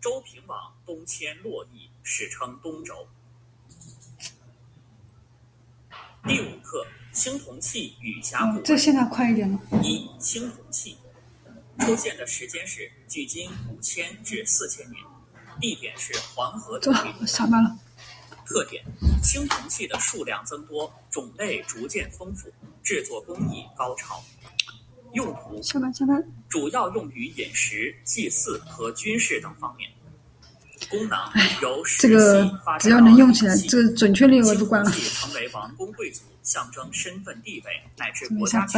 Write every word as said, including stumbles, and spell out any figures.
周平王东迁洛邑，史称东周。第五课，青铜器与甲骨文。 哦，这现在快一点了。 一、青铜器出现的时间是距今五千至四千年，地点是黄河流域。 我下班了。 特点：青铜器的数量增多，种类逐渐丰富，制作工艺高超。用途： 下班下班。 主要用于饮食、祭祀和军事等方面。功能由石器发展到这个只要能用起来，这个准确率我就关了。 青铜器成为王公贵族象征身份地位乃至国家